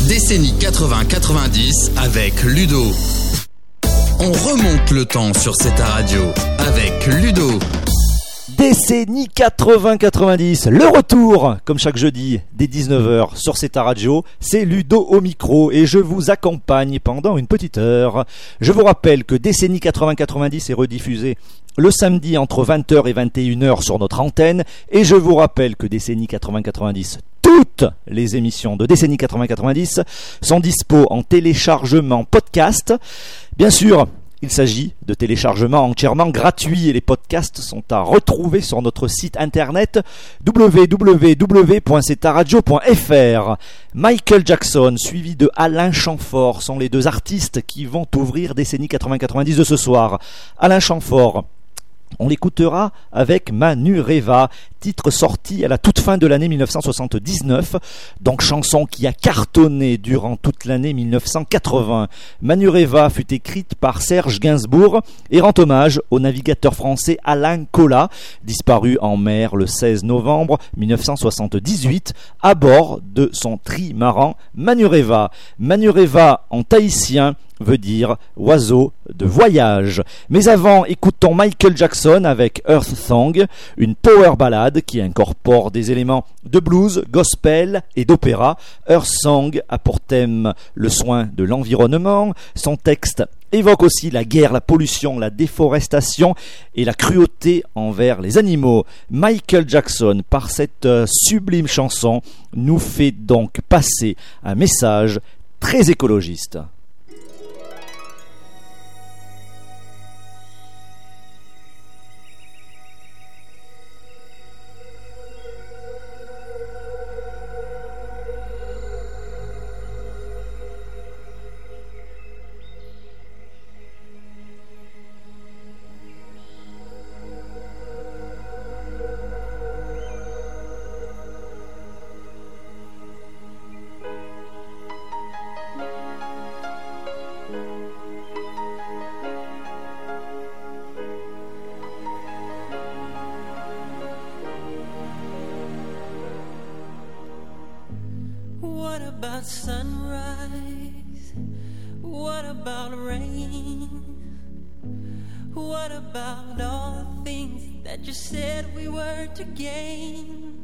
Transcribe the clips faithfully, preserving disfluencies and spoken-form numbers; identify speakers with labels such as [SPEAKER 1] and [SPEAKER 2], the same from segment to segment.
[SPEAKER 1] Décennie quatre-vingts quatre-vingt-dix avec Ludo. On remonte le temps sur cette radio avec Ludo.
[SPEAKER 2] Décennie quatre-vingts quatre-vingt-dix, le retour, comme chaque jeudi, dès dix-neuf heures sur Zeta Radio, c'est Ludo au micro et je vous accompagne pendant une petite heure. Je vous rappelle que Décennie quatre-vingts quatre-vingt-dix est rediffusé le samedi entre vingt heures et vingt et une heures sur notre antenne et je vous rappelle que Décennie quatre-vingts quatre-vingt-dix, toutes les émissions de Décennie quatre-vingts quatre-vingt-dix sont dispo en téléchargement podcast. Bien sûr, il s'agit de téléchargements entièrement gratuits et les podcasts sont à retrouver sur notre site internet w w w point zeta radio point f r. Michael Jackson suivi de Alain Chamfort sont les deux artistes qui vont ouvrir Décennie quatre-vingts quatre-vingt-dix de ce soir. Alain Chamfort, on l'écoutera avec Manureva, titre sorti à la toute fin de l'année mille neuf cent soixante-dix-neuf, donc chanson qui a cartonné durant toute l'année mille neuf cent quatre-vingts. Manureva fut écrite par Serge Gainsbourg et rend hommage au navigateur français Alain Colas, disparu en mer le seize novembre mille neuf cent soixante-dix-huit à bord de son trimaran Manureva. Manureva en tahitien veut dire oiseau de voyage. Mais avant, écoutons Michael Jackson avec Earth Song, une power ballade qui incorpore des éléments de blues, gospel et d'opéra. Earth Song a pour thème le soin de l'environnement. Son texte évoque aussi la guerre, la pollution, la déforestation et la cruauté envers les animaux. Michael Jackson, par cette sublime chanson, nous fait donc passer un message très écologiste.
[SPEAKER 3] Sunrise, what about rain? What about all the things that you said we were to gain?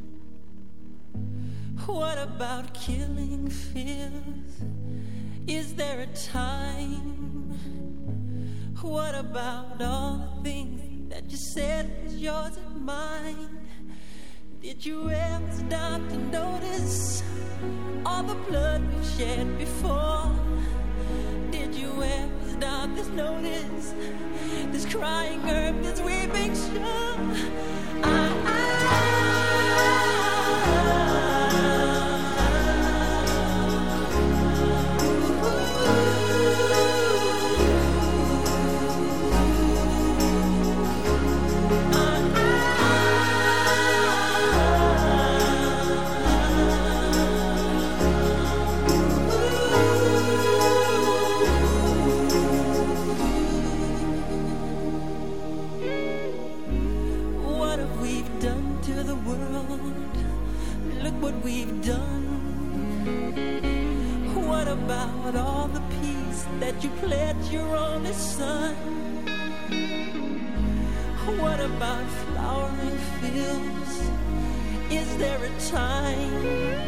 [SPEAKER 3] What about killing fears? Is there a time? What about all the things that you said was yours and mine? Did you ever stop to notice all the blood we've shed before? Did you ever stop to notice this crying earth, this weeping shore? I, I, that you pledged your only son? What about flowering fields? Is there a time?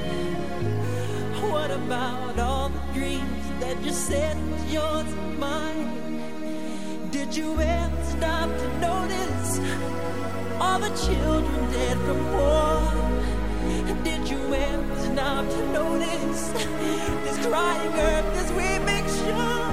[SPEAKER 3] What about all the dreams that you said was yours and mine? Did you ever stop to notice all the children dead from war? Did you ever stop to notice this crying earth, this weeping shore?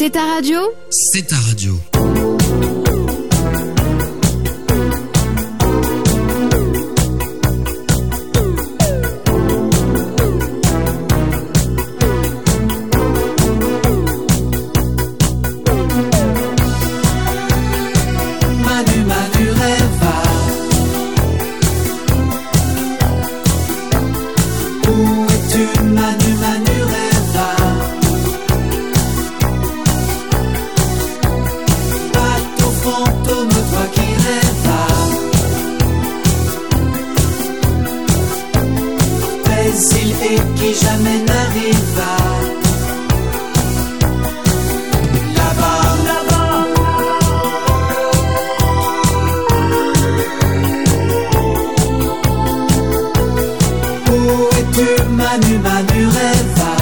[SPEAKER 4] C'est ta radio ?
[SPEAKER 1] C'est ta radio.
[SPEAKER 3] Manu, Manu rêva. Où es-tu, Manu, Manu rêva? Bateau fantôme, toi qui rêva. Mais il est qui jamais n'arriva. Là-bas, là-bas. Où es-tu, Manu, Manu rêva?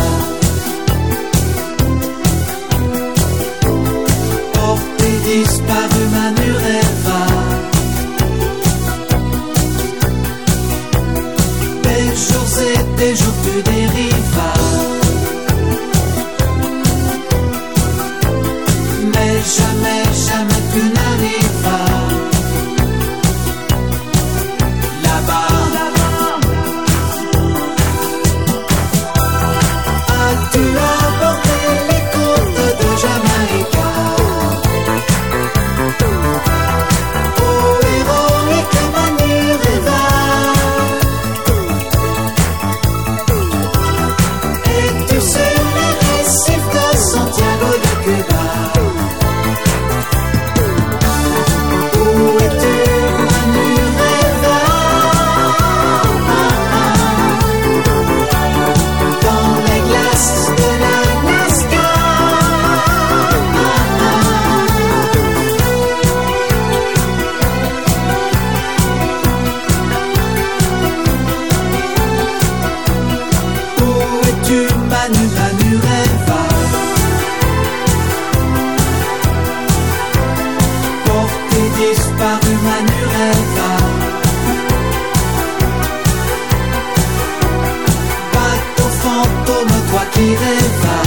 [SPEAKER 3] Porté disparu, Manu rêva. Des jours et des jours tu dérivas. Mais jamais, jamais tu n'arrivas. Là-bas, as-tu abordé les côtes de Jamaïca? Oh, héroïque Manu rêva. Es-tu sur les récifs de Santiago de Cuba? Où es-tu, Manu rêva? Dans les glaces de l'Alaska. Où es-tu, Manu, Manu rêva? Porté disparu, Manu rêva. Bateau fantôme, toi qui rêva.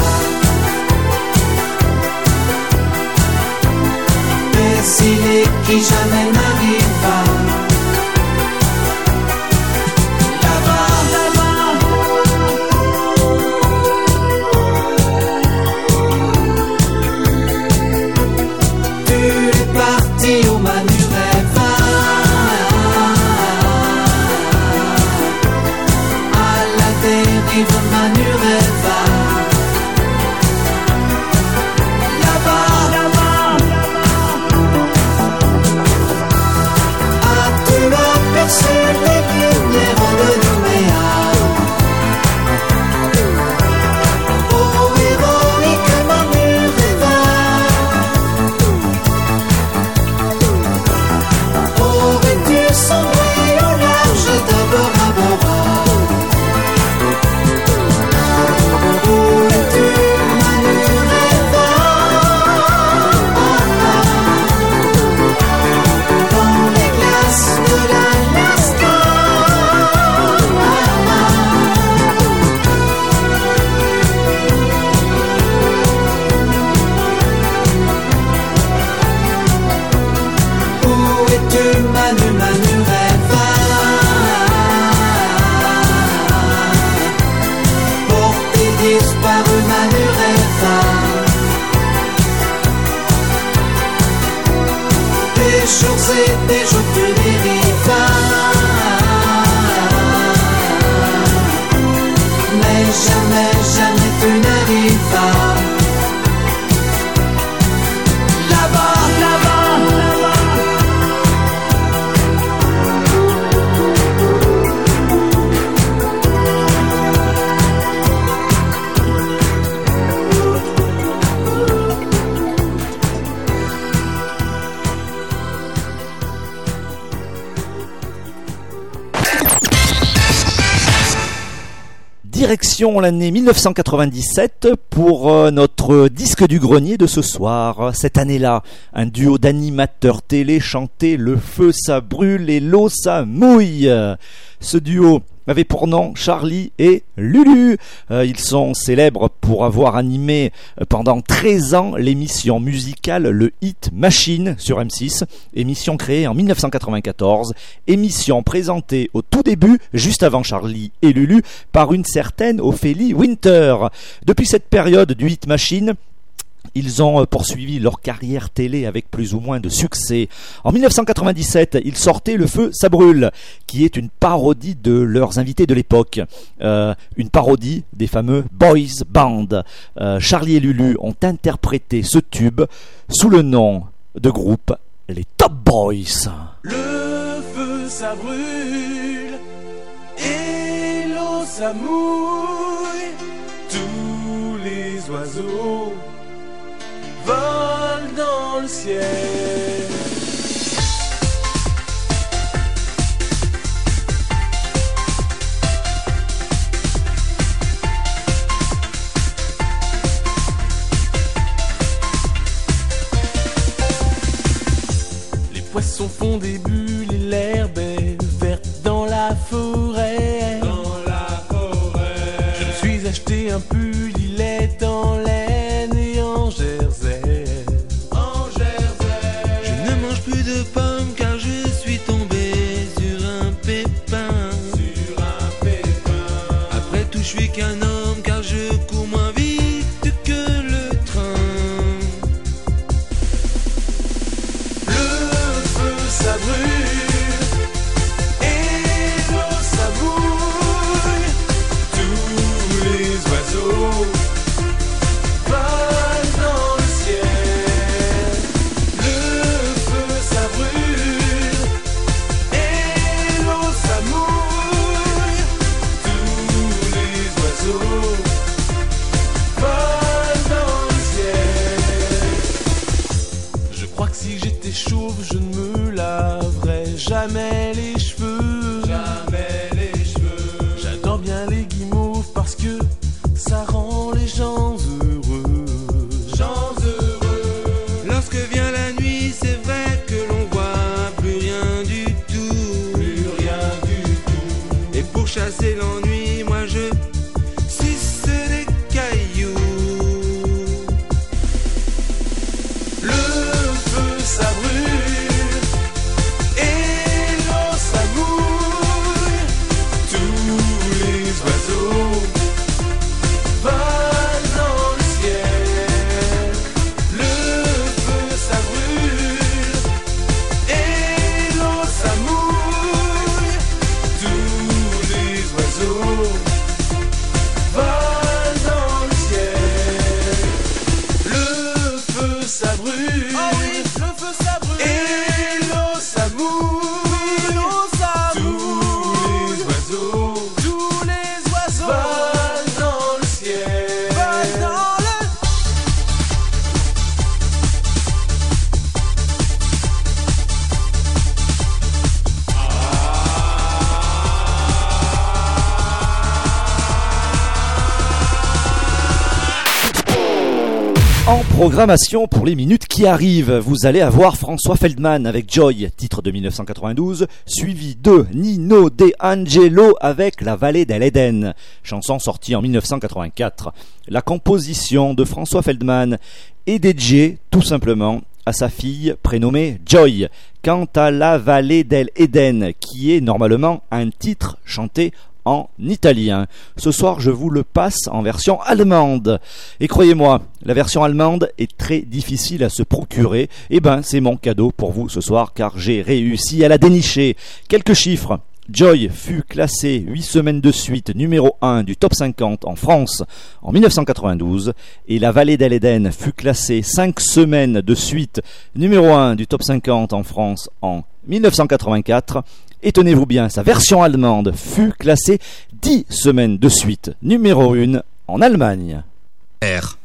[SPEAKER 3] Mais il est qui jamais n'arriva. Là-bas, là-bas. Tu es parti où Manu rêva. À la dérive, Manu rêva. Là-bas, là-bas. As-tu aperçu les lumières de Nouméa? Oh, héroïque Manu rêva. Aurais-tu sombré au large de Bora Bora? Où es-tu, Manu rêva? Dans les glaces de l'Alaska. Où es-tu, Manu, Manu rêva? Porté disparu, Manu rêva. Des jours et des jours tu dérivas. Mais jamais, jamais tu n'arrivas. Là-bas, là-bas, là-bas.
[SPEAKER 2] Direction l'année mille neuf cent quatre-vingt-dix-sept pour euh, notre disque du grenier de ce soir. Cette année-là, un duo d'animateurs télé chantait « Le feu ça brûle et l'eau ça mouille ». Ce duo avait pour nom Charlie et Lulu. Euh, ils sont célèbres pour avoir animé pendant treize ans l'émission musicale Le Hit Machine sur M six, émission créée en dix-neuf cent quatre-vingt-quatorze, émission présentée au tout début, juste avant Charlie et Lulu, par une certaine Ophélie Winter. Depuis cette période du Hit Machine, ils ont poursuivi leur carrière télé avec plus ou moins de succès. En dix-neuf cent quatre-vingt-dix-sept, ils sortaient Le Feu, ça brûle, qui est une parodie de leurs invités de l'époque. Euh, une parodie des fameux Boys Band. Euh, Charlie et Lulu ont interprété ce tube sous le nom de groupe les Top Boys.
[SPEAKER 4] Le feu, ça brûle, et l'eau, ça mouille, tous les oiseaux volent dans le ciel. Les poissons font des bulles et l'herbe est verte dans la forêt. Dans la forêt. Je me suis acheté un pull, il est en laine et en jersey. En jersey. Je ne mange plus de pommes car je suis tombé sur un pépin. Sur un pépin. Après tout, je suis qu'un homme car je cours moins vite que le train. Le feu, ça brûle, et l'eau, ça mouille, tous les oiseaux volent dans le ciel. Le feu, ça brûle, et l'eau, ça mouille, tous les oiseaux volent dans le ciel. Je crois que si j'étais chauve, je ne me laverais jamais les cheveux. Jamais les cheveux. J'adore bien les guimauves parce que ça rend les gens heureux. Gens heureux. Lorsque vient la nuit, c'est vrai que l'on voit plus rien du tout. Plus rien du tout. Et pour chasser l'ennui, moi je suce des cailloux. Le feu, ça brûle, et l'eau, ça mouille, tous les oiseaux volent dans le ciel. Le feu, ça brûle, et l'eau, ça mouille, tous les oiseaux volent dans le ciel. Le feu, ça brûle. Ah oui, le feu, ça brûle. Et l'eau, ça mouille. L'eau, ça mouille. Tous les oiseaux, tous les oiseaux volent dans le ciel. Volent dans le
[SPEAKER 2] En programmation pour les minutes qui arrivent, vous allez avoir François Feldman avec Joy, titre de dix-neuf cent quatre-vingt-douze, suivi de Nino De Angelo avec La Vallée d'El-Eden, chanson sortie en dix-neuf cent quatre-vingt-quatre. La composition de François Feldman est dédiée tout simplement à sa fille prénommée Joy. Quant à La Vallée d'El-Eden, qui est normalement un titre chanté en italien, ce soir je vous le passe en version allemande. Et croyez-moi, la version allemande est très difficile à se procurer. Et ben c'est mon cadeau pour vous ce soir car j'ai réussi à la dénicher. Quelques chiffres. Joy fut classé huit semaines de suite numéro un du top cinquante en France en dix-neuf cent quatre-vingt-douze et La Vallée d'El-Eden fut classé cinq semaines de suite numéro un du top cinquante en France en dix-neuf cent quatre-vingt-quatre. Et tenez-vous bien, sa version allemande fut classée dix semaines de suite numéro un en Allemagne.
[SPEAKER 1] R.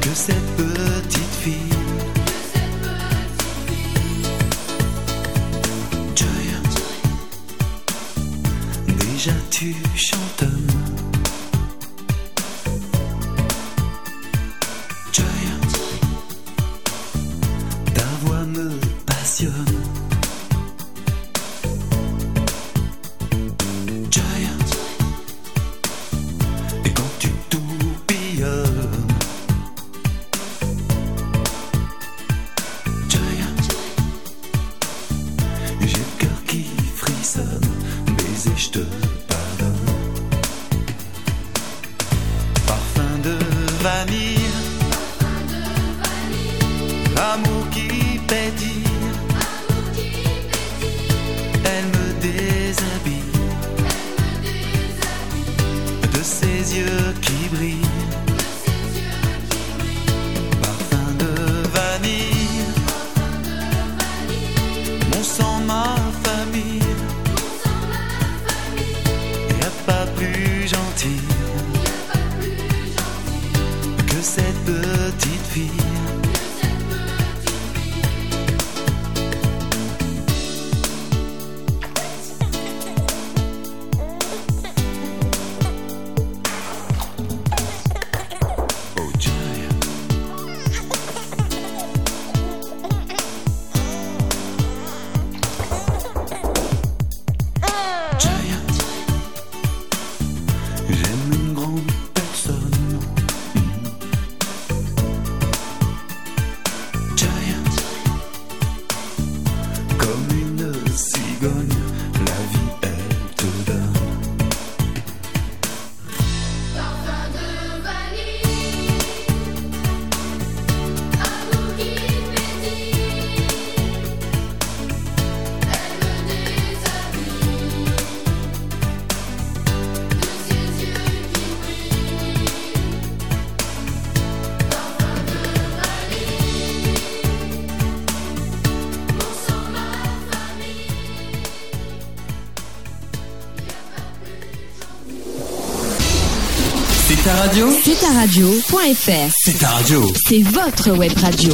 [SPEAKER 5] que cette petite fille. Joy, déjà tu chantonnes. Joy, ta voix me passionne. Joy, et quand tu tourbillonnes. Joy, j'ai le cœur qui frissonne. Baiser, je te pardonne. Parfum de vanille, amour qui pétille. Elle me déshabille de ses yeux qui brillent. Parfum de vanille, mon sang, ma famille. Y a pas plus gentil que cette petite fille. Oh Joy, Joy, j'aime une grande personne. Joy, comme une cigogne, la vie elle te donne.
[SPEAKER 6] Parfum de vanille, amour qui pétille. Elle me déshabille de ses yeux qui brillent. Parfum de vanille, mon sang, ma famille. Y a pas plus gentil.
[SPEAKER 1] C'est ta radio.
[SPEAKER 7] C'est ta radio.fr.
[SPEAKER 1] C'est ta radio.
[SPEAKER 7] C'est votre web radio.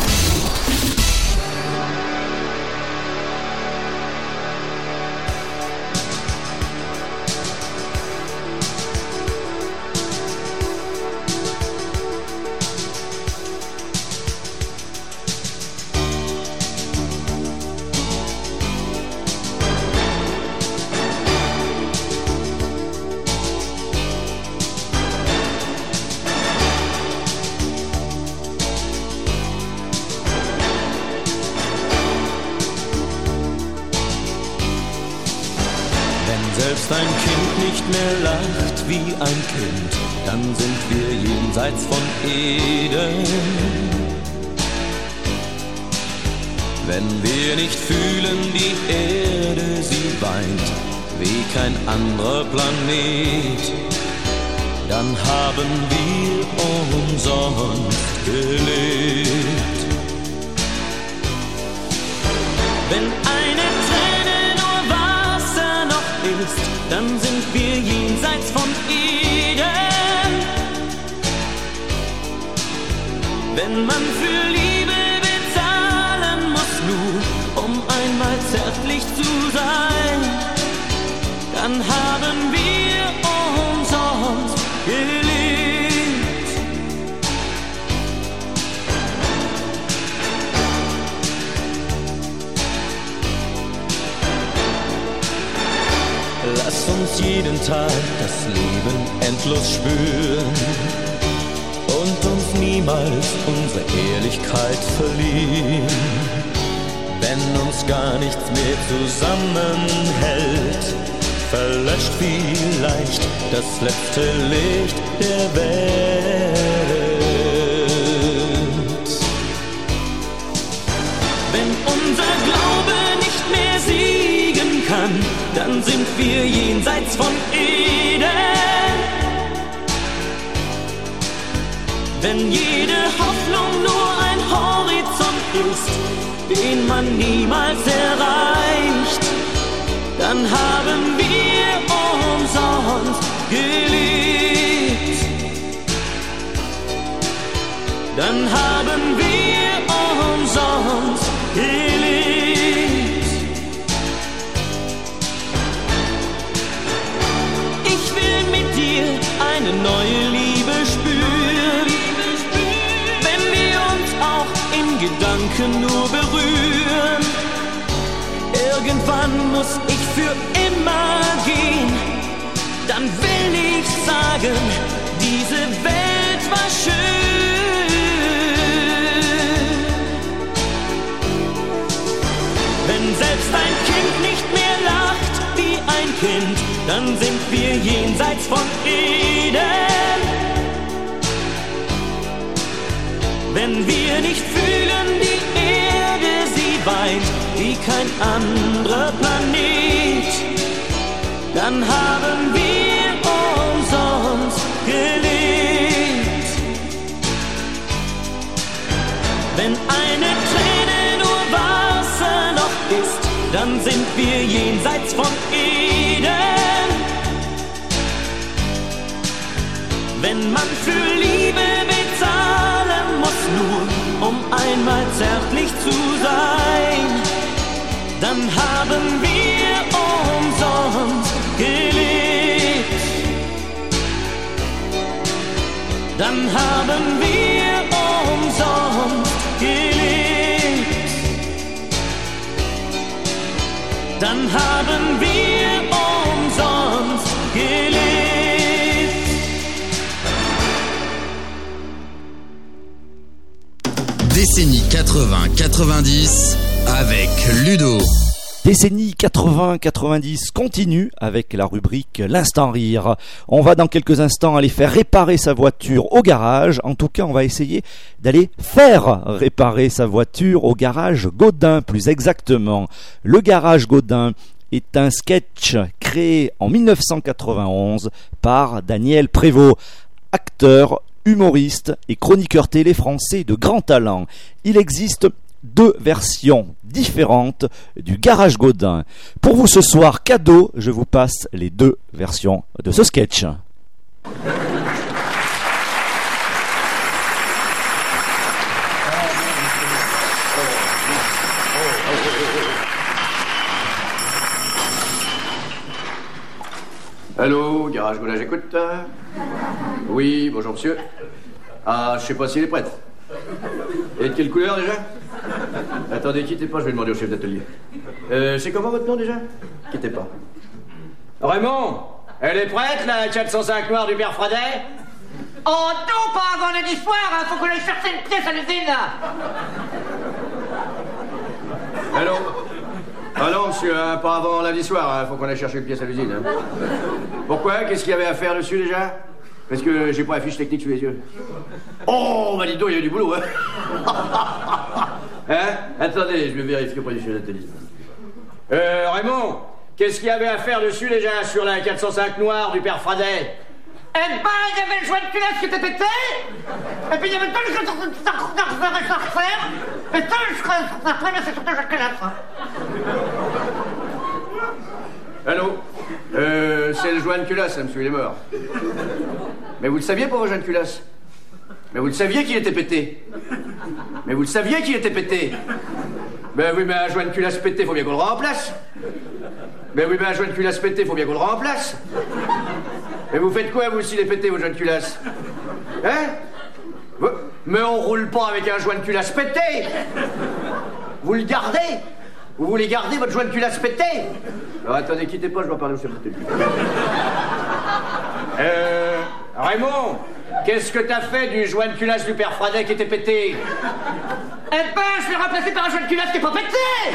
[SPEAKER 4] Wenn selbst ein Kind nicht mehr lacht wie ein Kind, dann sind wir jenseits von Eden. Wenn wir nicht fühlen, die Erde, sie weint wie kein anderer Planet, dann haben wir umsonst gelebt. Wenn eine Träne nur Wasser noch ist, dann sind wir jenseits von Eden. Wenn man für Liebe bezahlen muss, nur um einmal zärtlich zu sein, dann haben wir umsonst gelebt. Lass uns jeden Tag das Leben endlos spüren und uns niemals unsere Ehrlichkeit verlieren. Wenn uns gar nichts mehr zusammenhält, verlöscht vielleicht das letzte Licht der Welt. Wenn unser Glaube nicht mehr siegen kann, dann sind wir jenseits von Eden. Wenn jede Hoffnung nur ein Horizont ist, den man niemals erreicht, dann haben wir umsonst gelebt. dann haben wir umsonst gelebt. Ich will mit dir eine neue Liebe spüren, wenn wir uns auch in Gedanken nur berühren. Irgendwann muss ich für immer gehen, dann will ich sagen, diese Welt war schön. Wenn selbst ein Kind nicht mehr lacht wie ein Kind, dann sind wir jenseits von Eden. Wenn wir nicht fühlen, die Erde, sie weint wie kein anderer Planet, dann haben wir umsonst gelebt. Wenn eine Träne nur Wasser noch ist, dann sind wir jenseits von Eden. Wenn man für Liebe bezahlen muss, nur um einmal zärtlich zu sein, dann haben wir umsonst gelebt. Dann haben wir umsonst gelebt. Dann haben wir umsonst gelebt.
[SPEAKER 1] Décennie quatre-vingts quatre-vingt-dix avec Ludo.
[SPEAKER 2] Décennie quatre-vingts quatre-vingt-dix continue avec la rubrique L'Instant Rire. On va dans quelques instants aller faire réparer sa voiture au garage. En tout cas, on va essayer d'aller faire réparer sa voiture au garage Gaudin, plus exactement. Le garage Gaudin est un sketch créé en dix-neuf cent quatre-vingt-onze par Daniel Prévost, acteur, humoriste et chroniqueur télé français de grand talent. Il existe deux versions différentes du garage Gaudin. Pour vous ce soir, cadeau, je vous passe les deux versions de ce sketch.
[SPEAKER 8] Allô, garage Gaudin, j'écoute. Oui, bonjour monsieur. Ah, je sais pas s'il est prêt. Et de quelle couleur déjà? Attendez, quittez pas, je vais demander au chef d'atelier. Euh, c'est comment votre nom déjà? Quittez pas. Raymond, elle est prête la quatre cent cinq noire du père Fradet?
[SPEAKER 9] Oh non, pas avant lundi soir, hein, faut qu'on aille chercher une pièce à l'usine là.
[SPEAKER 8] Allô? Ah non, monsieur, hein, pas avant lundi soir, hein, faut qu'on aille chercher une pièce à l'usine. Hein. Pourquoi? Qu'est-ce qu'il y avait à faire dessus déjà? Parce que j'ai pas la fiche technique sous les yeux. Oh, bah dis donc, il y a du boulot, hein. Hein? Attendez, je vais vérifier auprès du chef d'atelier. Euh, Raymond, qu'est-ce qu'il y avait à faire dessus déjà sur la quatre cent cinq noire du père Fradet?
[SPEAKER 9] Eh ben, il y avait le joint de culasse qui était pété, et puis il y avait tout le joint de culasse à refaire, et tout le joint de culasse, mais c'est surtout le joint de culasse.
[SPEAKER 8] Allô? Euh, c'est le joint de culasse, hein, monsieur, il est mort. Mais vous le saviez pour vos joints de culasse? Mais vous le saviez qu'il était pété? Mais vous le saviez qu'il était pété? Ben oui, mais un joint de culasse pété, faut bien qu'on le remplace. Ben oui, mais un joint de culasse pété, faut bien qu'on le remplace. Mais vous faites quoi, vous, s'il est pété, votre joint de culasse? Hein? Mais on roule pas avec un joint de culasse pété. Vous le gardez? Vous voulez garder votre joint de culasse pété? Alors attendez, quittez pas, je dois parler au chef d'atelier. Euh... Raymond, qu'est-ce que t'as fait du joint de culasse du père Fradet qui était pété?
[SPEAKER 9] Eh ben, je l'ai remplacé par un joint de culasse qui est pas pété.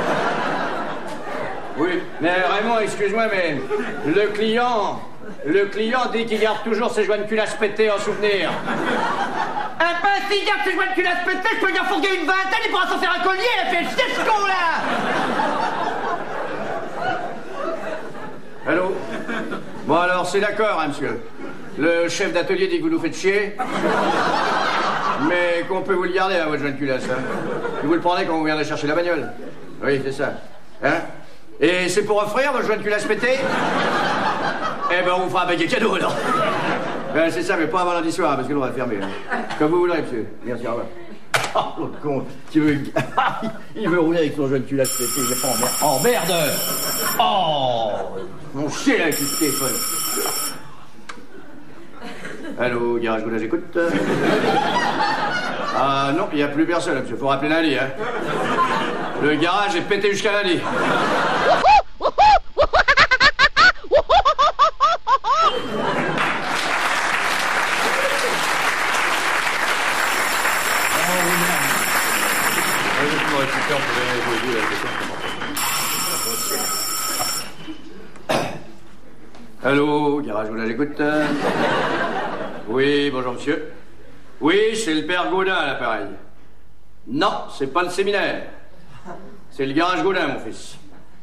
[SPEAKER 8] Oui, mais Raymond, excuse-moi, mais le client... Le client dit qu'il garde toujours ses joints de culasse pétés en souvenir.
[SPEAKER 9] Eh ben, s'il garde ses joints de culasse pétés, je peux lui en fourguer une vingtaine, il pourra s'en faire un collier, et puis chier ce con, là.
[SPEAKER 8] Allô? Bon, alors, c'est d'accord, hein, monsieur. Le chef d'atelier dit que vous nous faites chier, mais qu'on peut vous le garder, hein, votre joint de culasse, hein. Et vous le prenez quand vous viendrez chercher la bagnole. Oui, c'est ça. Hein? Et c'est pour offrir votre joint de culasse pété? Eh ben, on vous fera un paquet cadeau, alors. Ben, c'est ça, mais pas avant lundi soir, parce que nous, on va fermer. Hein. Comme vous voudrez, monsieur. Merci, au revoir. Oh, l'autre con, qui veut... il veut rouler avec son jeune cul là, c'est il est pas en merde. Oh, merde. Oh, mon chien avec le téléphone. Allô, garage Goula, j'écoute. Ah non, il n'y a plus personne, monsieur, faut rappeler lundi, hein. Le garage est pété jusqu'à lundi. Allô, garage Goula, j'écoute. Oui, bonjour monsieur. Oui, c'est le père Gaudin à l'appareil. Non, c'est pas le séminaire. C'est le garage Gaudin, mon fils.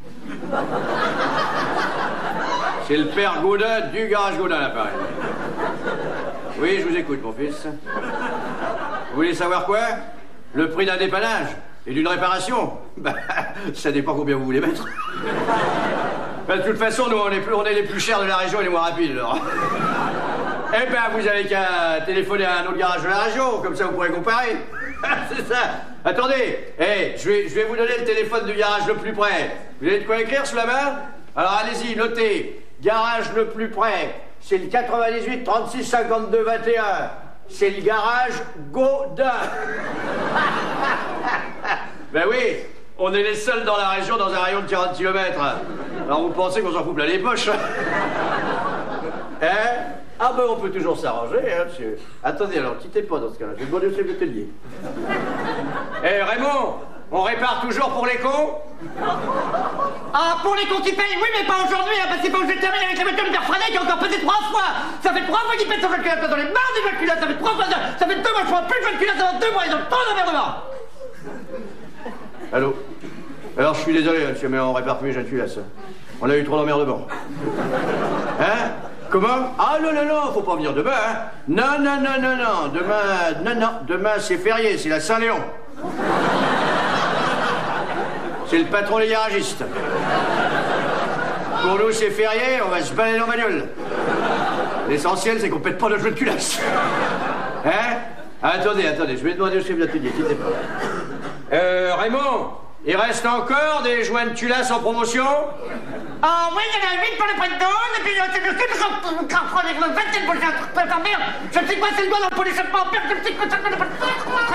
[SPEAKER 8] C'est le père Gaudin du garage Gaudin à l'appareil. Oui, je vous écoute, mon fils. Vous voulez savoir quoi? Le prix d'un dépannage et d'une réparation? Bah, ça dépend combien vous voulez mettre. Bah, de toute façon, nous, on est, plus, on est les plus chers de la région et les moins rapides, alors. Eh ben, vous avez qu'à téléphoner à un autre garage de la région, comme ça vous pourrez comparer. C'est ça. Attendez, hey, je vais, je vais vous donner le téléphone du garage le plus près. Vous avez de quoi écrire sous la main? Alors allez-y, notez. Garage le plus près, c'est le quatre-vingt-dix-huit trente-six cinquante-deux vingt et un. C'est le garage Gaudin. Ben oui, on est les seuls dans la région dans un rayon de quarante kilomètres. Alors vous pensez qu'on s'en fout plein les poches? Hein? Ah ben on peut toujours s'arranger, hein, monsieur. Attendez, alors, quittez pas dans ce cas-là. Je vais demander au chef d'atelier. Eh, hey, Raymond, on répare toujours pour les cons?
[SPEAKER 9] Ah, pour les cons qui payent, oui, mais pas aujourd'hui, hein, parce que c'est pas où je termine avec la voiture de Père Freinet qui a encore pesé trois fois. Ça fait trois fois qu'il pète son voiture culotte, dans les marres des voitures culottes, ça fait trois fois, ça fait deux mois, je vois plus de voiture culotte, ça fait deux mois, ils ont trop d'emmerdement.
[SPEAKER 8] Allô? Alors, je suis désolé, monsieur, mais on répare plus les jeunes culasses. On a eu trop d'emmerdement. Hein? Comment? Ah non, non, non, faut pas venir demain, hein. Non, non, non, non, non, demain, non, non, demain c'est férié, c'est la Saint-Léon. C'est le patron des garagistes. Pour nous, c'est férié, on va se balader en bagnole. L'essentiel, c'est qu'on pète pas notre jeu de culasse. Hein? Attendez, attendez, je vais demander au chef d'atelier, quittez pas. Euh, Raymond, il reste encore des joints de culasse en promotion?
[SPEAKER 9] Ah oui, il y en a huit pour le prix de douze, et puis c'est le truc que je prends avec le vingt-sept pour le faire. Putain, merde, je ne sais pas, c'est le doigt dans le pot d'échappement, merde, je ne sais pas,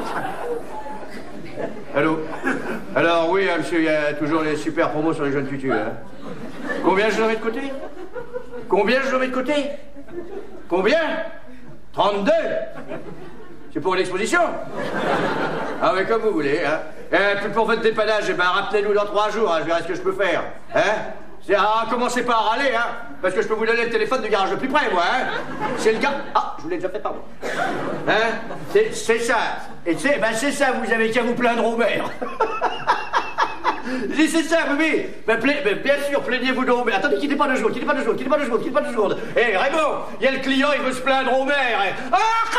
[SPEAKER 8] Allô? Alors, oui, hein, monsieur, il y a toujours les super promos sur les jeunes tutus, hein. Combien je mets de côté? Combien je mets de côté? Combien? trente-deux? C'est pour l'exposition? Ah, mais comme vous voulez, hein. Eh, puis pour votre dépannage, eh ben, rappelez-nous dans trois jours, hein, je verrai ce que je peux faire. Hein? C'est, ah, commencez pas à râler, hein, parce que je peux vous donner le téléphone du garage le plus près, moi, hein. C'est le gars... Ah, je vous l'ai déjà fait, pardon. Hein? C'est, c'est ça. Et c'est, ben, c'est ça, vous avez qu'à vous plaindre au maire. Je dis, c'est ça, oui, oui. Ben, pla... ben, bien sûr, plaignez-vous donc. Mais attendez, quittez pas deux secondes, quittez pas deux secondes, quittez pas deux secondes, quittez pas deux secondes. Hé, hey, Raymond, il y a le client, il veut se plaindre au maire. Ah,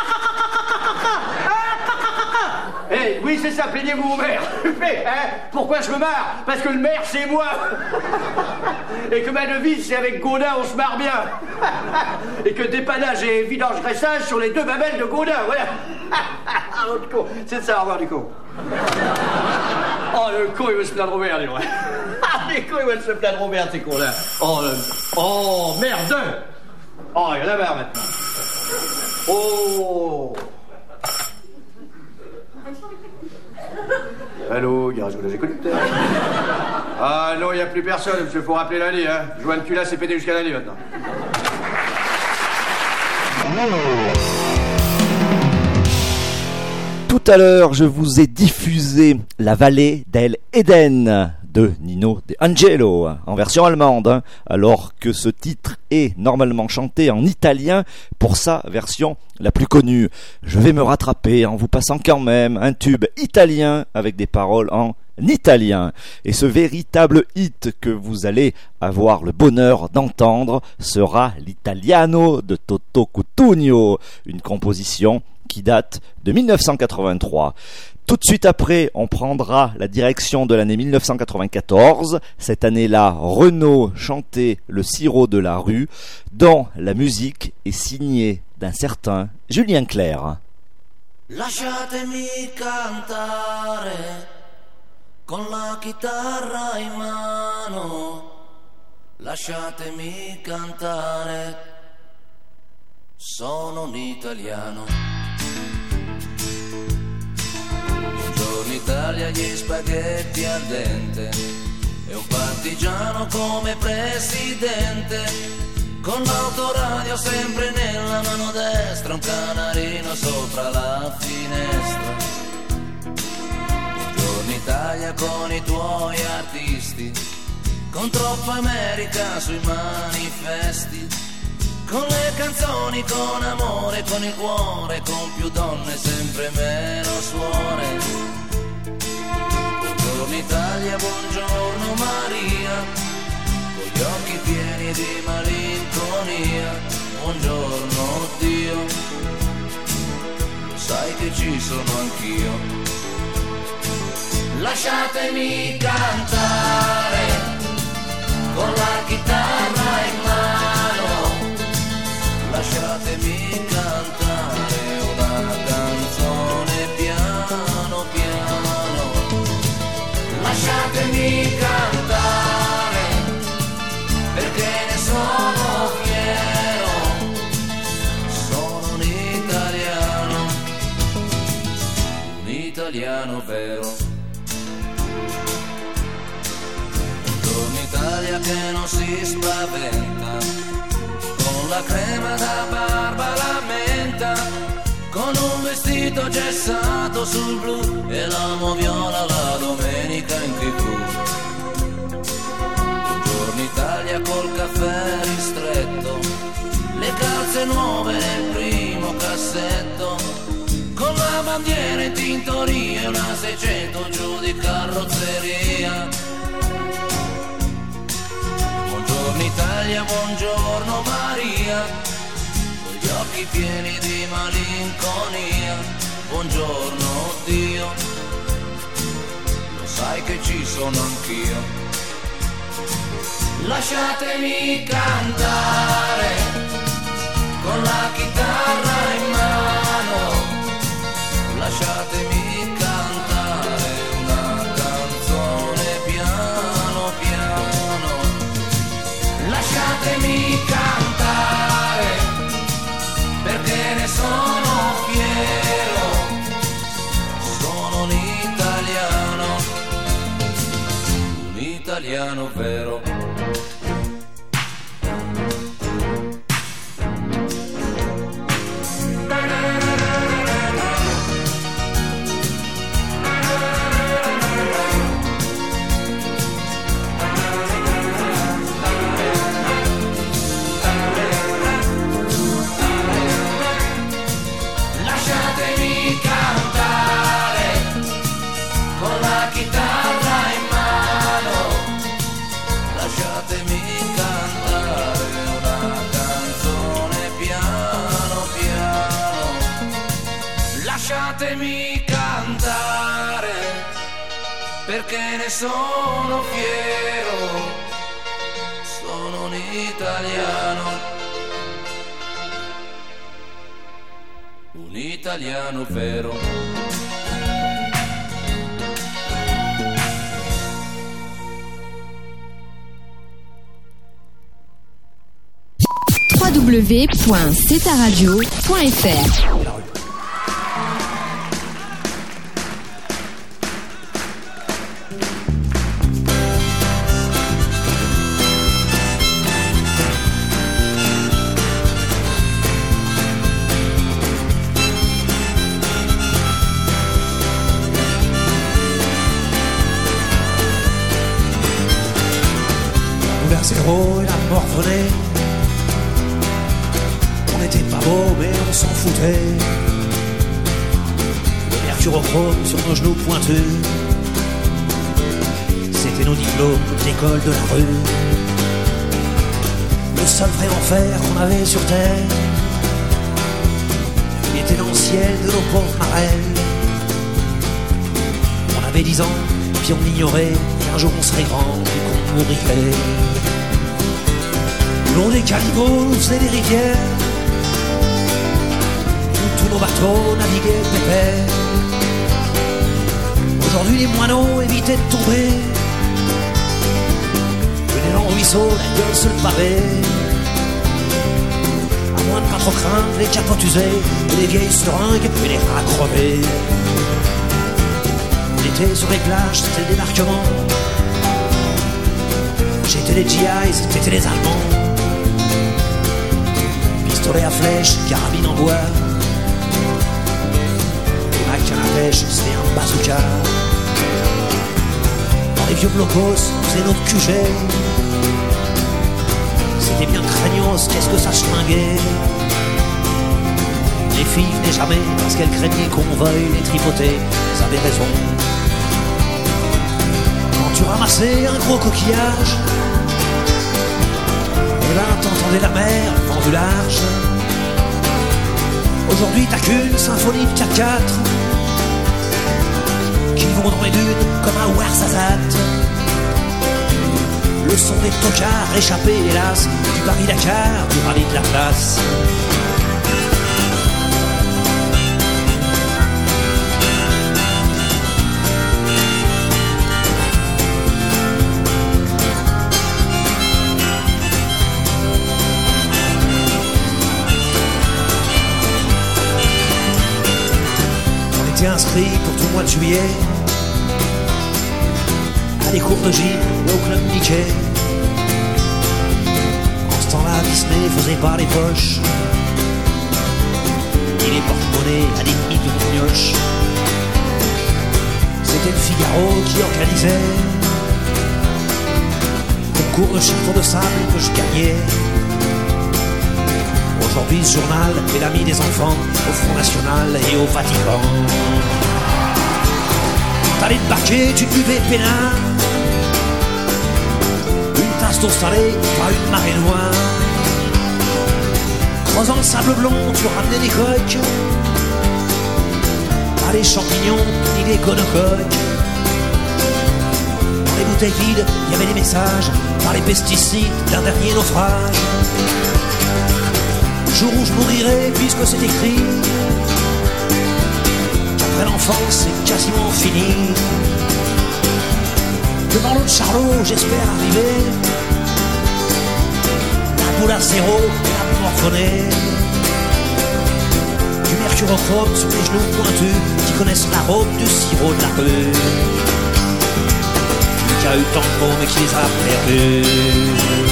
[SPEAKER 8] Eh, hey, oui, c'est ça, plaignez-vous au maire. Mais, hein, pourquoi je me marre? Parce que le maire, c'est moi. Et que ma devise, c'est avec Gaudin, on se marre bien. Et que dépannage et vidange-graissage sur les deux babelles de Gaudin, voilà. L'autre con, c'est de ça, au revoir du con. Oh, le con, il veut se plaindre au maire, dis donc. Ah, les cons, ils veulent se plaindre au maire, ces cons-là. Oh, le... oh, merde. Oh, il y en a marre, maintenant. Oh. Allô, garage, vous j'écoute. Ah non, il n'y a plus personne, monsieur, faut rappeler lundi, hein. Joanne Culasse est pété jusqu'à lundi maintenant.
[SPEAKER 2] Tout à l'heure, je vous ai diffusé La Vallée del Eden de Nino De Angelo en version allemande, hein, alors que ce titre est normalement chanté en italien pour sa version la plus connue. Je vais me rattraper en vous passant quand même un tube italien avec des paroles en italien. Et ce véritable hit que vous allez avoir le bonheur d'entendre sera l'Italiano de Toto Cutugno, une composition qui date de mille neuf cent quatre-vingt-trois. Tout de suite après, on prendra la direction de l'année mille neuf cent quatre-vingt-quatorze. Cette année-là, Renaud chantait Le sirop de la rue, dont la musique est signée d'un certain Julien Clerc.
[SPEAKER 10] Lasciatemi cantare con la chitarra in mano, lasciatemi cantare, sono un italiano. Buongiorno Italia, gli spaghetti al dente e un partigiano come presidente, con l'autoradio sempre nella mano destra, un canarino sopra la finestra. Buongiorno Italia con i tuoi artisti, con troppa America sui manifesti, con le canzoni, con amore, con il cuore, con più donne, sempre meno suore. Buongiorno Italia, buongiorno Maria, con gli occhi pieni di malinconia, buongiorno Dio, sai che ci sono anch'io. Lasciatemi cantare con la chitarra in mano, lasciatemi cantare una canzone piano piano, lasciatemi cantare perché ne sono fiero, sono un italiano, un italiano vero. Buongiorno Italia che non si spaventa, con la crema da barba la menta, con un vestito gessato sul blu e l'amo viola la domenica in tv. Italia col caffè ristretto, le calze nuove nel primo cassetto, con la bandiera in tintoria e una seicento giù di carrozzeria. Buongiorno Italia, buongiorno Maria, con gli occhi pieni di malinconia, buongiorno Dio, lo sai che ci sono anch'io. Lasciatemi cantare con la chitarra in mano, lasciatemi cantare una canzone piano piano, lasciatemi cantare perché ne sono fiero, sono un italiano, un italiano vero. Lasciatemi cantare perché ne sono fiero, sono un italiano, un italiano vero.
[SPEAKER 7] w w w point setaradio point f r
[SPEAKER 11] Zéro et la mort venait. On n'était pas beau mais on s'en foutait. Le mercurochrome sur nos genoux pointus, c'était nos diplômes d'école de la rue. Le seul vrai enfer qu'on avait sur terre, Il était dans le ciel de nos pauvres marelles. On avait dix ans, puis on ignorait qu'un jour on serait grand et qu'on mourrait. Le long des calibots, nous faisaient des rivières, où tous nos bateaux naviguaient pépères. Aujourd'hui les moineaux évitaient de tomber, venaient dans le ruisseau, la gueule sur le pavé. À moins de pas trop craindre les capotes usées, et les vieilles seringues et les rats crevés. On était sur les plages, c'était le débarquement. J'étais les G Is, t'étais les Allemands. Pistolet à flèche, carabine en bois. Les macs à la pêche, c'était un bazooka. Dans les vieux blocos, on faisait notre Q G. C'était bien craignos, qu'est-ce que ça schlinguait. Les filles venaient jamais parce qu'elles craignaient qu'on veuille les tripoter. Elles avaient raison. Quand tu ramassais un gros coquillage, et ben t'entendais la mer vent du large. Aujourd'hui t'as qu'une symphonie de quatre quatre qui vont dans les dunes comme un Ouarzazate. Le son des tocards échappés hélas du Paris-Dakar, du rallye de la place. Inscrit pour tout le mois de juillet à des cours de gym au club Mickey. En ce temps-là, Disney faisait pas les poches et les porte-monnaies à des millions de mioches. C'était le Figaro qui organisait concours de château de sable que je gagnais. Aujourd'hui, ce journal est l'ami des enfants au Front National et au Vatican. T'allais débarquer, tu buvais peinard, une tasse d'eau salée, pas une marée noire. Creusant le sable blond, tu ramenais des coques, pas les champignons ni les gonocoques. Dans les bouteilles vides, il y avait des messages par les pesticides d'un dernier naufrage. Jour où je mourirai, puisque c'est écrit qu'après l'enfance c'est quasiment fini. Devant l'autre Charlot, j'espère arriver la boule à zéro et la morphonée. Du mercurochrome sur les genoux pointus qui connaissent l'arôme du sirop de la rue. Qui a eu tant de mots mais qui les a perdus.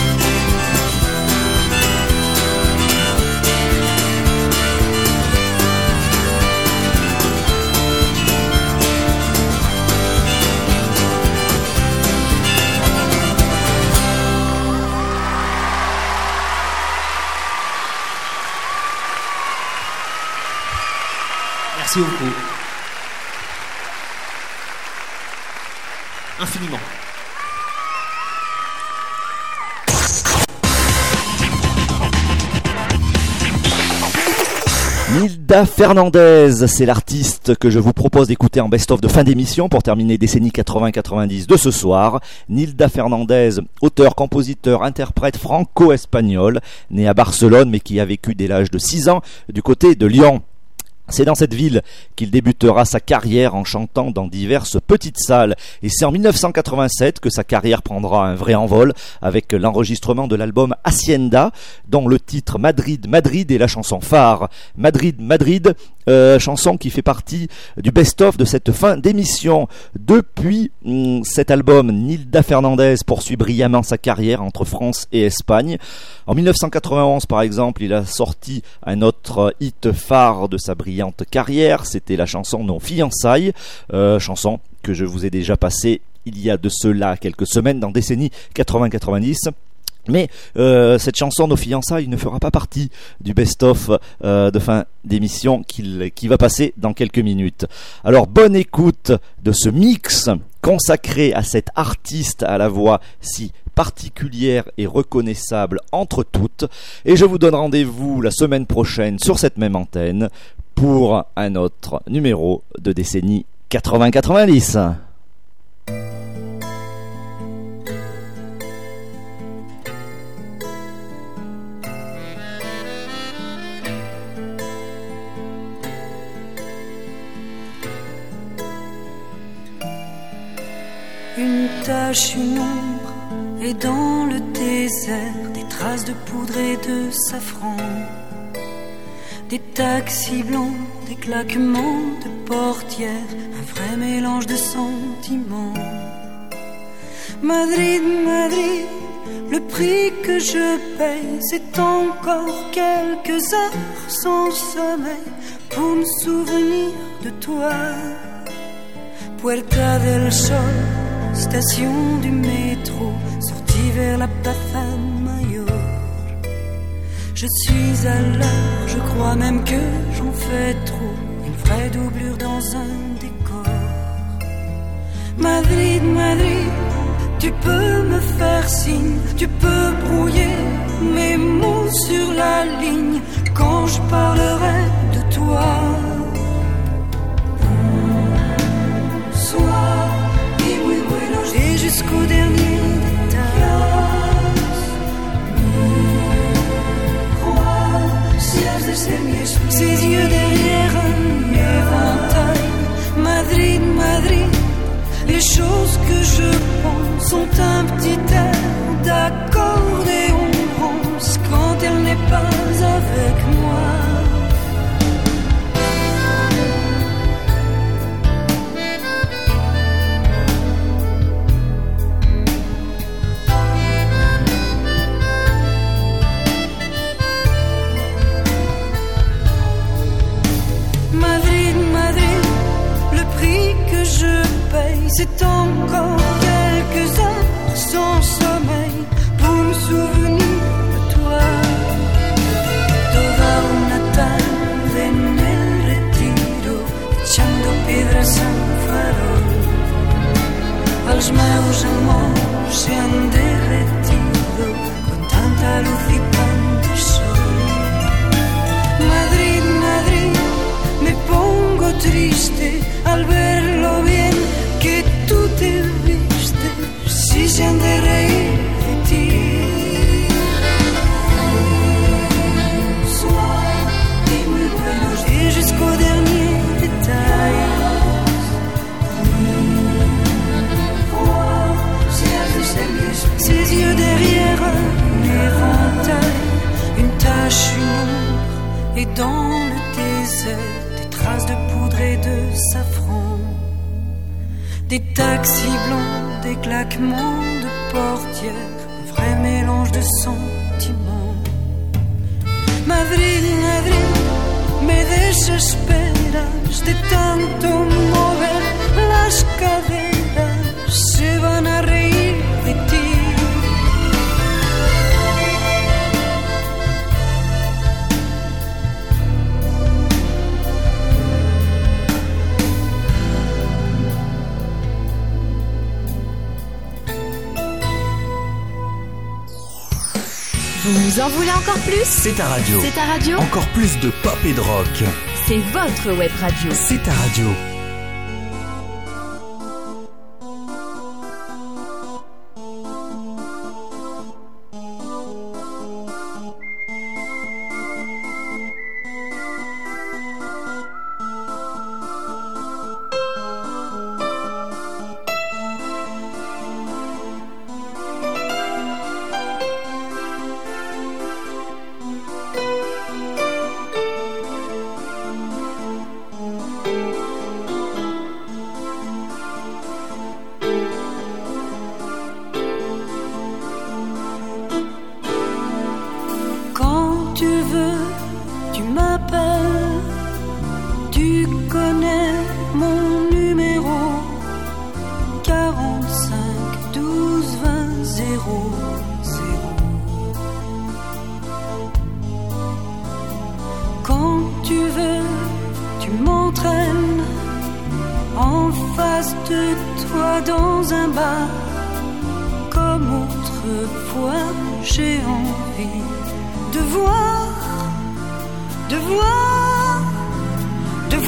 [SPEAKER 11] Merci beaucoup. Infiniment.
[SPEAKER 2] Nilda Fernandez, c'est l'artiste que je vous propose d'écouter en best-of de fin d'émission pour terminer décennie quatre-vingts quatre-vingt-dix de ce soir. Nilda Fernandez, auteur, compositeur, interprète franco-espagnol, né à Barcelone mais qui a vécu dès l'âge de six ans du côté de Lyon. C'est dans cette ville qu'il débutera sa carrière en chantant dans diverses petites salles. Et c'est en dix-neuf cent quatre-vingt-sept que sa carrière prendra un vrai envol avec l'enregistrement de l'album Hacienda, dont le titre Madrid, Madrid est la chanson phare. Madrid, Madrid, euh, chanson qui fait partie du best-of de cette fin d'émission. Depuis hum, cet album, Nilda Fernandez poursuit brillamment sa carrière entre France et Espagne. En dix-neuf cent quatre-vingt-onze, par exemple, il a sorti un autre hit phare de sa brillante carrière, c'était la chanson Nos fiançailles, euh, chanson que je vous ai déjà passée il y a de cela quelques semaines dans décennie quatre-vingts quatre-vingt-dix. Mais euh, cette chanson Nos fiançailles ne fera pas partie du best-of euh, de fin d'émission qu'il, qui va passer dans quelques minutes. Alors bonne écoute de ce mix consacré à cette artiste à la voix si particulière et reconnaissable entre toutes, et je vous donne rendez-vous la semaine prochaine sur cette même antenne pour un autre numéro de décennie quatre-vingts quatre-vingt-dix.
[SPEAKER 12] Une tache, une ombre, et dans le désert, des traces de poudre et de safran. Des taxis blancs, des claquements de portières, un vrai mélange de sentiments. Madrid, Madrid, le prix que je paye, c'est encore quelques heures sans sommeil pour me souvenir de toi. Puerta del Sol, station du métro, sortie vers la Plaza Mayor. Je suis à l'heure, je crois même que j'en fais trop, une vraie doublure dans un décor. Madrid, Madrid, tu peux me faire signe, tu peux brouiller mes mots sur la ligne quand je parlerai de toi. Bonsoir, et oui, oui, et jusqu'au dernier détail. Ses yeux derrière un éventail. Madrid, Madrid, les choses que je pense sont un petit air d'accordéon rose quand elle n'est pas avec moi. C'est encore quelques heures sans sommeil pour me souvenir de toi. Toda una tarde en el retiro, echando piedras a un farol. Els meus amors se han derretido con tanta luz y tanto sol. Madrid, Madrid, me pongo triste al verlo bien que tú te viste, si se han de reír de ti. Soir, et muy buenos, et jusqu'au dernier détail. Ses yeux derrière un éventail, une tache, une ombre, et dans le désert, des traces de poudre et de safran. Des taxis blancs, des claquements de portières, un vrai mélange de sentiments. Madrid, Madrid, me desesperas de tanto mover las caderas, se van a reír de ti.
[SPEAKER 7] Vous en voulez encore plus?
[SPEAKER 13] C'est ta radio.
[SPEAKER 7] C'est ta radio.
[SPEAKER 13] Encore plus de pop et de rock.
[SPEAKER 7] C'est votre web radio.
[SPEAKER 13] C'est ta radio.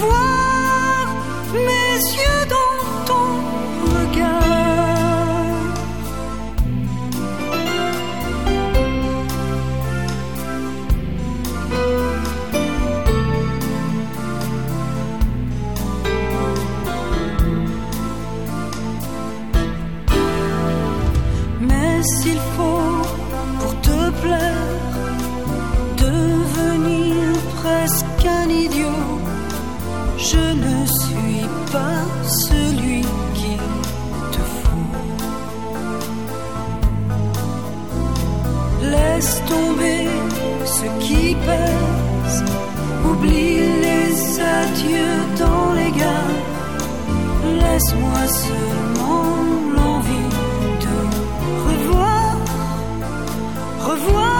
[SPEAKER 12] revoir mes yeux dans ton regard. Mais s'il faut pour te plaire devenir presque un idiot, je ne suis pas celui qu'il te faut. Laisse tomber ce qui pèse, oublie les adieux dans les gares. Laisse-moi seulement l'envie de revoir, revoir.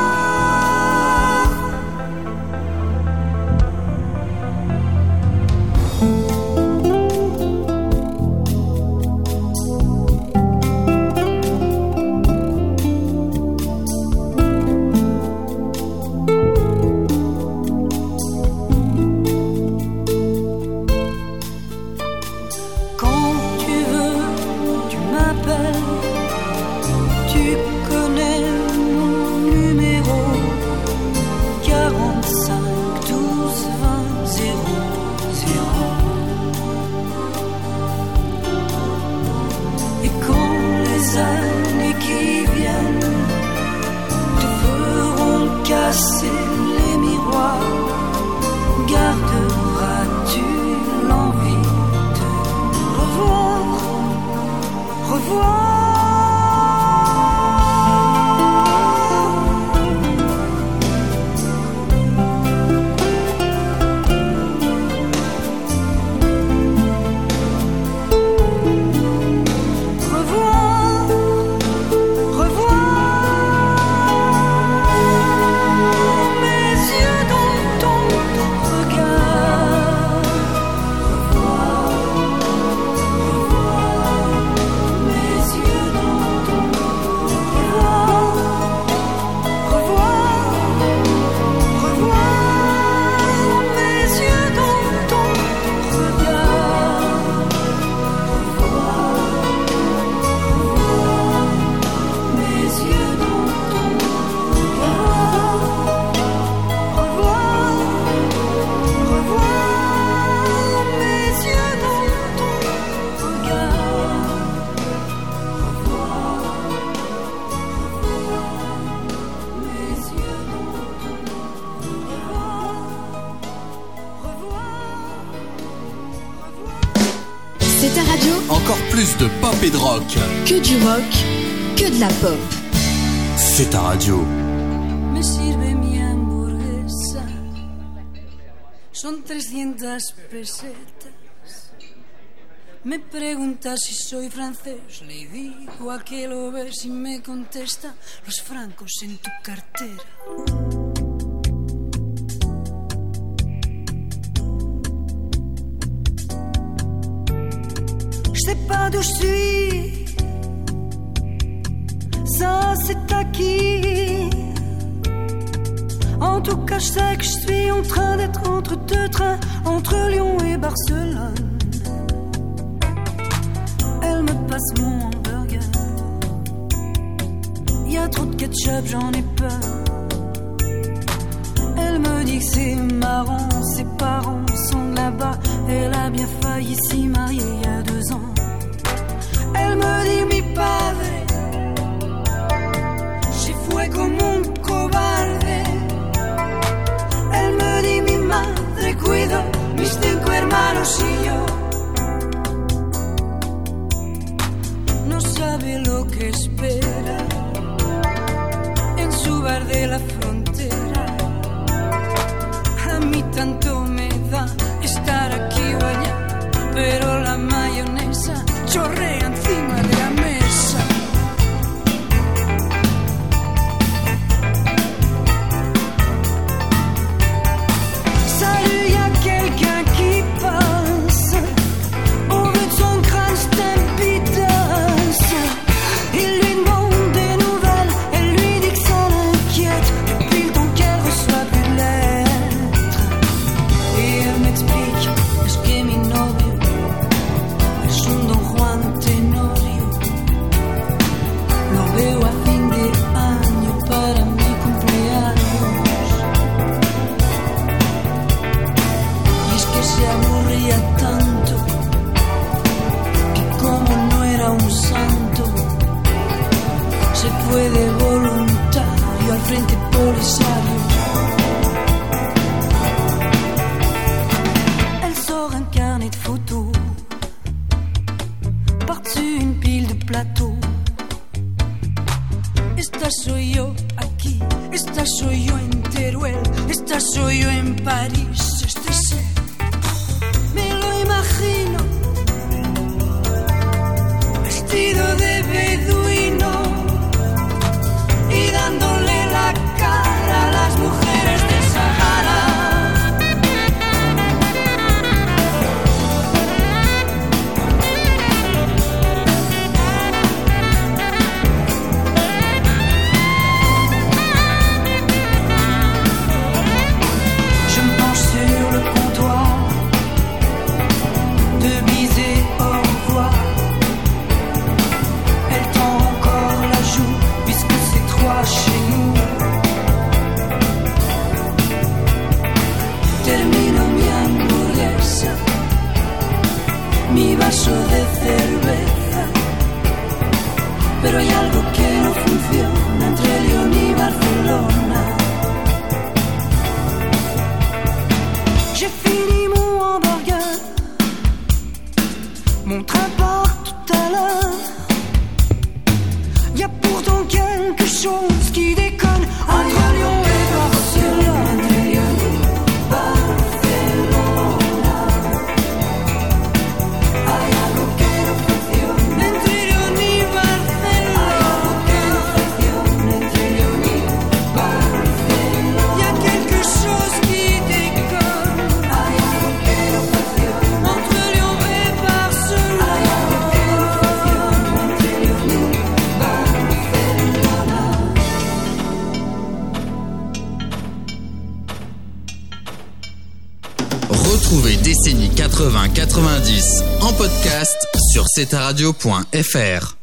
[SPEAKER 12] Quand tu veux, tu m'appelles. Tu connais mon numéro quarante-cinq douze vingt zéro zéro. Et quand les années qui viennent te feront casser les miroirs, garderas-tu l'envie de revoir, revoir? Revoir, revoir mes yeux dans ton regard. Revoir, revoir mes yeux dans ton regard. Revoir, revoir mes yeux dans ton regard. Revoir, mes yeux dans ton regard. Revoir, revoir mes yeux dans ton regard. Revoir, revoir mes yeux dans ton regard.
[SPEAKER 7] C'est ta radio.
[SPEAKER 13] Encore plus de pop et de rock.
[SPEAKER 7] Que du rock, que de la pop.
[SPEAKER 13] C'est ta radio.
[SPEAKER 12] Me sirve mi hamburguesa. Son trescientas pesetas. Me pregunta si soy francés. Le digo a que lo ves y me contesta: los francos en tu cartera. Je sais pas d'où je suis, ça c'est acquis. En tout cas, je sais que je suis en train d'être entre deux trains, entre Lyon et Barcelone. Elle me passe mon hamburger. Y a trop de ketchup, j'en ai peur. Elle me dit que c'est marrant, ses parents sont de là-bas. Elle a bien failli s'y marier il y a deux ans. Elle me dit mi padre, si fue como un cobarde. Elle me dit mi madre cuido mis cinco hermanos y yo. No sabe lo que espera en su bar de la frontera. A mí tanto me da estar aquí o allá, pero la mayonesa chorrea encima de la mesa. Salut, y a quelqu'un qui passe. Au bout de son crâne, c'est un pitasse. Il lui demande des nouvelles, elle lui dit que ça l'inquiète depuis le temps qu'elle reçoit plus de lettres. Et elle m'explique plateau. Esta soy yo aquí, esta soy yo en Teruel, esta soy yo en París, este ser, me lo imagino, vestido de beduino y dándole la cara a las mujeres del Sahara. Chez nous, termino mi hamburguesa, mi vaso de cerveza, pero hay algo que no funciona entre León y Barcelona. J'ai fini mon hamburger, mon train part tout à l'heure. Y'a pourtant quelque chose qui déconne entre Lyon et Barcelone. Entre Lyon et Barcelona. Hay algo que no funciona. Entre Lyon y Barcelona. Hay algo que no funciona. Entre Lyon y Barcelona. Y'a quelque chose qui déconne. Hay algo que no funciona. Entre Lyon et Barcelona. Hay algo que no funciona. Entre Lyon y
[SPEAKER 1] Retrouvez Décennie quatre-vingts quatre-vingt-dix en podcast sur c'est ta radio point f r.